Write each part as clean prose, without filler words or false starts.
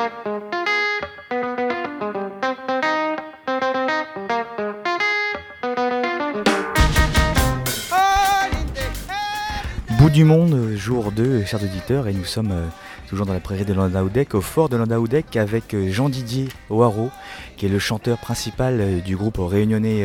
Bout du monde, jour 2, chers auditeurs, et nous sommes toujours dans la prairie de Landau-Deck, au fort de Landau-Deck, avec Jean-Didier Hoareau, qui est le chanteur principal du groupe réunionnais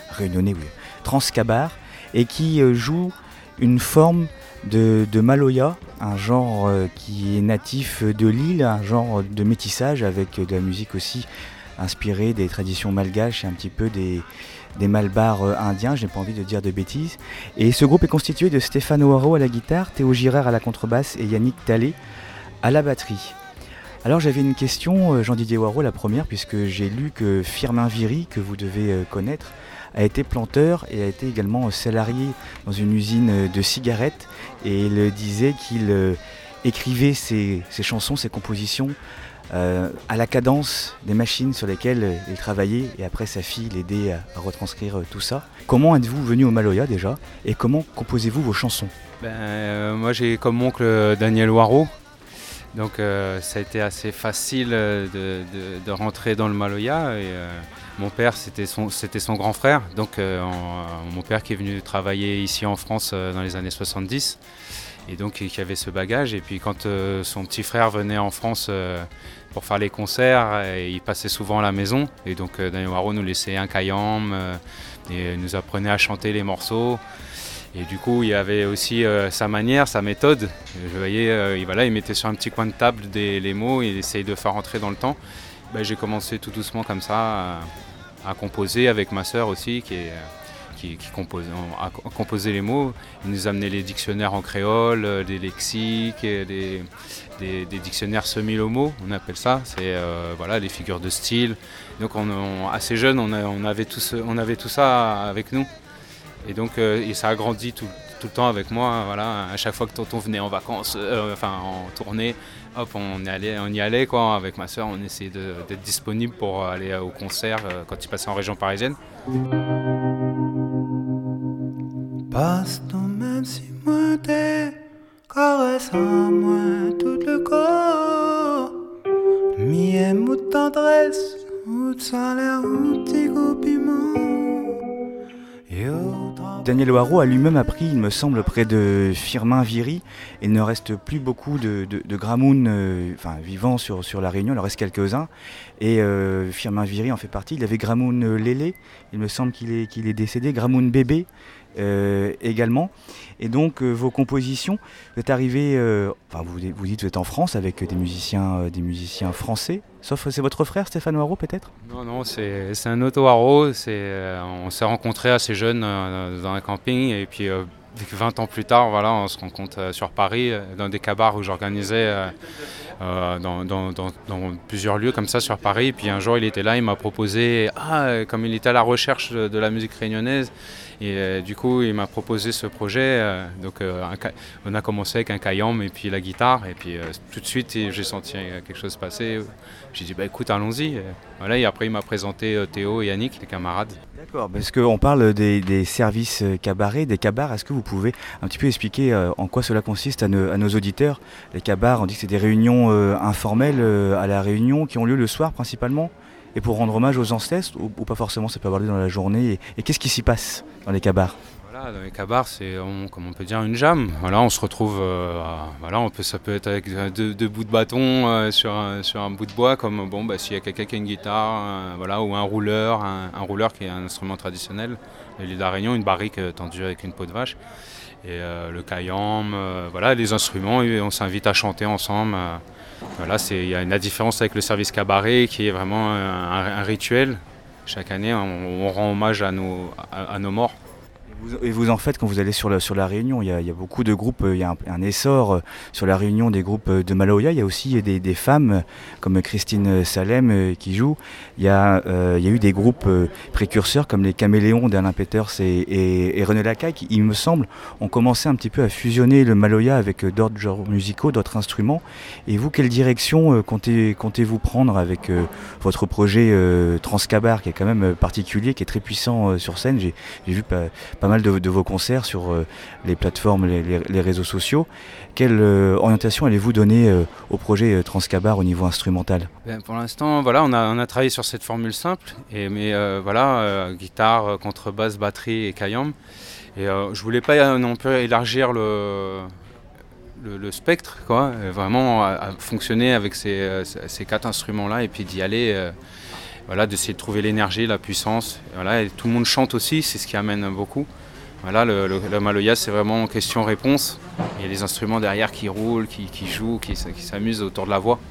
Transcabar, et qui joue une forme de maloya, un genre qui est natif de l'île, un genre de métissage avec de la musique aussi inspirée des traditions malgaches et un petit peu des malbars indiens, je n'ai pas envie de dire de bêtises. Et ce groupe est constitué de Stéphane Hoareau à la guitare, Théo Girard à la contrebasse et Yannick Tallé à la batterie. Alors j'avais une question, Jean-Didier Hoareau, la première, puisque j'ai lu que Firmin Viry, que vous devez connaître, a été planteur et a été également salarié dans une usine de cigarettes, et il disait qu'il écrivait ses chansons, ses compositions à la cadence des machines sur lesquelles il travaillait, et après sa fille l'aidait à retranscrire tout ça. Comment êtes-vous venu au maloya déjà, et comment composez-vous vos chansons? Moi j'ai comme oncle Daniel Hoareau, donc ça a été assez facile de rentrer dans le maloya, et mon père c'était son grand frère, donc mon père qui est venu travailler ici en France dans les années 70, et donc qui avait ce bagage. Et puis quand son petit frère venait en France pour faire les concerts, il passait souvent à la maison, et donc Daniel Hoareau nous laissait un kayam et nous apprenait à chanter les morceaux. Et du coup il y avait aussi sa manière, sa méthode. Je voyais, il mettait sur un petit coin de table les mots et il essayait de faire rentrer dans le temps. J'ai commencé tout doucement comme ça à composer avec ma sœur aussi qui composait les mots. Il nous amenait les dictionnaires en créole, des lexiques, des dictionnaires semi-lomo, on appelle ça. C'est les figures de style. Donc assez jeune, on avait tout ça avec nous. Et donc et ça a grandi tout le temps avec moi. Voilà. À chaque fois que tonton venait en vacances, en tournée, hop, on y allait quoi. Avec ma sœur, on essayait d'être disponible pour aller au concert quand il passait en région parisienne. Passe-toi même si moi t'es, caresse à moi tout le corps. Mi aime ou tendresse, ou de salaire, ou petit compliment. Daniel Hoareau a lui-même appris, il me semble, près de Firmin Viry. Il ne reste plus beaucoup de Gramoun vivants sur la Réunion, il en reste quelques-uns. Et Firmin Viry en fait partie. Il avait Gramoun Lélé, il me semble qu'il est décédé, Gramoun Bébé également. Et donc vos compositions, vous êtes arrivé, vous dites que vous êtes en France avec des musiciens français. Sauf c'est votre frère Stéphane Hoareau peut-être? Non, c'est un autre Hoareau. On s'est rencontrés assez jeunes dans un camping, et puis 20 ans plus tard, on se rencontre sur Paris dans des cabars où j'organisais dans plusieurs lieux comme ça sur Paris. Et puis un jour il était là, il m'a proposé, comme il était à la recherche de la musique réunionnaise, et du coup il m'a proposé ce projet. On a commencé avec un kayam et puis la guitare, et puis tout de suite j'ai senti quelque chose passer. J'ai dit écoute, allons-y. Et après il m'a présenté Théo et Yannick, les camarades. D'accord, parce qu'on parle des services cabarets, des cabars. Est-ce que vous pouvez un petit peu expliquer en quoi cela consiste à nos auditeurs? Les cabars, on dit que c'est des réunions informelles à la Réunion qui ont lieu le soir principalement, et pour rendre hommage aux ancêtres, ou pas forcément, ça peut avoir lieu dans la journée. Et qu'est-ce qui s'y passe dans les cabars? Dans les cabars, c'est, comme on peut dire, une jam. On se retrouve, ça peut être avec deux bouts de bâton sur un bout de bois, comme s'il y a quelqu'un qui a une guitare, ou un rouleur qui est un instrument traditionnel. L'île de la Réunion, une barrique tendue avec une peau de vache, et le kayam, les instruments, et on s'invite à chanter ensemble. Il y a une différence avec le service cabaret qui est vraiment un rituel. Chaque année, on rend hommage à nos morts. Et vous en faites quand vous allez sur la Réunion, il y a beaucoup de groupes, il y a un essor sur la Réunion des groupes de maloya. Il y a aussi des femmes comme Christine Salem qui jouent. Il y a eu des groupes précurseurs comme les Caméléons d'Alain Peters et René Lacaille qui, il me semble, ont commencé un petit peu à fusionner le maloya avec d'autres genres musicaux, d'autres instruments. Et vous, quelle direction comptez-vous prendre avec votre projet Transcabar, qui est quand même particulier, qui est très puissant sur scène? J'ai vu pas mal mal de vos concerts sur les plateformes, les réseaux sociaux. Quelle orientation allez-vous donner au projet Transcabar au niveau instrumental ? Pour l'instant, voilà, on a travaillé sur cette formule simple, guitare, contrebasse, batterie et kayam. Et je voulais pas non plus élargir le spectre, quoi, vraiment à fonctionner avec ces 4 instruments-là et puis d'y aller, d'essayer de trouver l'énergie, la puissance. Et tout le monde chante aussi, c'est ce qui amène beaucoup. Le Maloya, c'est vraiment question-réponse. Il y a les instruments derrière qui roulent, qui jouent, qui s'amusent autour de la voix.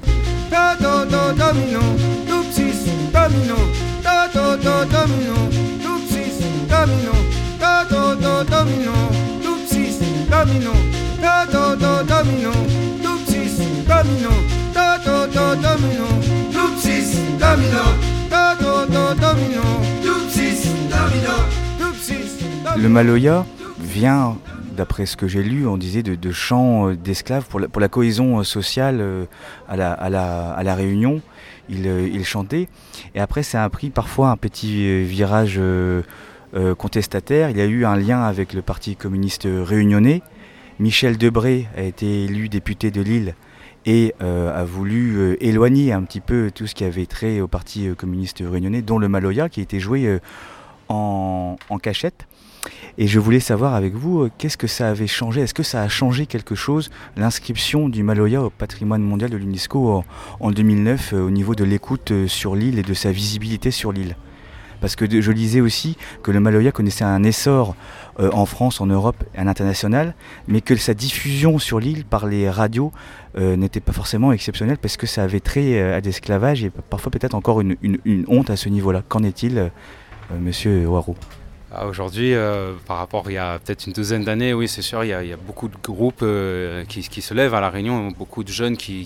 Le Maloya vient, d'après ce que j'ai lu, on disait de chants d'esclaves pour la cohésion sociale à la Réunion. Il chantait. Et après, ça a pris parfois un petit virage contestataire. Il y a eu un lien avec le Parti communiste réunionnais. Michel Debré a été élu député de Lille et a voulu éloigner un petit peu tout ce qui avait trait au Parti communiste réunionnais, dont le Maloya, qui était joué en cachette. Et je voulais savoir avec vous, qu'est-ce que ça avait changé ? Est-ce que ça a changé quelque chose, l'inscription du Maloya au patrimoine mondial de l'UNESCO en 2009 au niveau de l'écoute sur l'île et de sa visibilité sur l'île ? Parce que je lisais aussi que le Maloya connaissait un essor en France, en Europe et à l'international, mais que sa diffusion sur l'île par les radios n'était pas forcément exceptionnelle parce que ça avait trait à l'esclavage et parfois peut-être encore une honte à ce niveau-là. Qu'en est-il, monsieur Warou ? Aujourd'hui, par rapport il y a peut-être une douzaine d'années, oui, c'est sûr, il y a beaucoup de groupes qui se lèvent à La Réunion, beaucoup de jeunes qui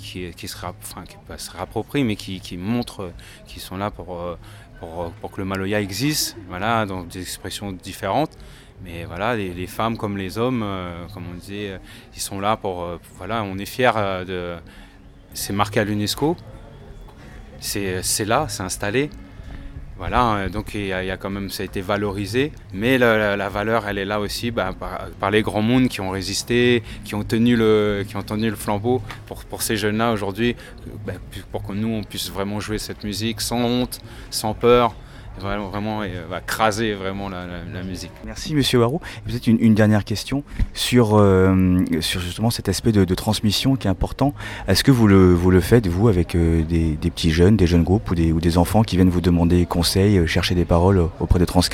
se réapproprient, mais qui montrent qu'ils sont là pour que le Maloya existe, dans des expressions différentes. Mais les femmes comme les hommes, comme on disait, ils sont là on est fiers c'est marqué à l'UNESCO, c'est là, c'est installé. Donc il y a quand même, ça a été valorisé, mais la valeur, elle est là aussi par les grands mondes qui ont résisté, qui ont tenu le flambeau pour ces jeunes-là aujourd'hui, pour que nous on puisse vraiment jouer cette musique sans honte, sans peur, vraiment craser vraiment la musique. Merci Monsieur Warou. Peut-être une dernière question sur justement cet aspect de transmission qui est important. Est-ce que vous le faites, vous, avec des petits jeunes, des jeunes groupes ou des enfants qui viennent vous demander conseils, chercher des paroles auprès de Transcabar ?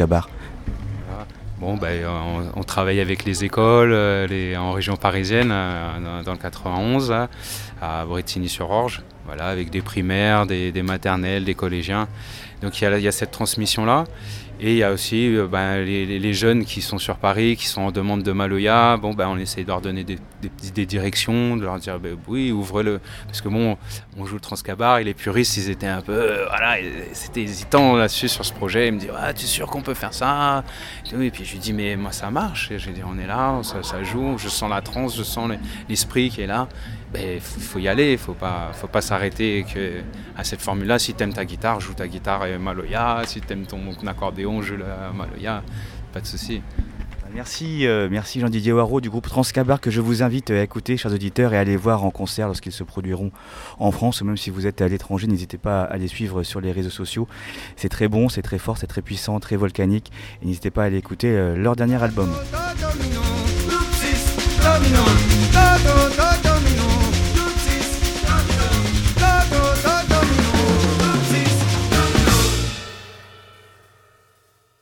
On travaille avec les écoles en région parisienne, dans le 91, à Bretigny-sur-Orge, avec des primaires, des maternelles, des collégiens. Donc il y a cette transmission-là. Et il y a aussi les jeunes qui sont sur Paris, qui sont en demande de Maloya. On essaie de leur donner des directions, de leur dire oui, ouvrez-le. Parce que on joue le Transcabar et les puristes, ils étaient un peu, c'était hésitant là-dessus sur ce projet. Ils me disent, tu es sûr qu'on peut faire ça ? Et puis je lui dis, mais moi ça marche. Et je lui dis, on est là, ça joue, je sens la transe, je sens l'esprit qui est là. Il faut y aller, il faut pas s'arrêter à cette formule-là. Si t'aimes ta guitare, joue ta guitare et Maloya. Si t'aimes ton accordéon, joue le Maloya. Pas de souci. Merci Jean-Didier Warou du groupe Transcabar que je vous invite à écouter, chers auditeurs, et à aller voir en concert lorsqu'ils se produiront en France. Ou même si vous êtes à l'étranger, n'hésitez pas à les suivre sur les réseaux sociaux. C'est très bon, c'est très fort, c'est très puissant, très volcanique. Et n'hésitez pas à aller écouter leur dernier album.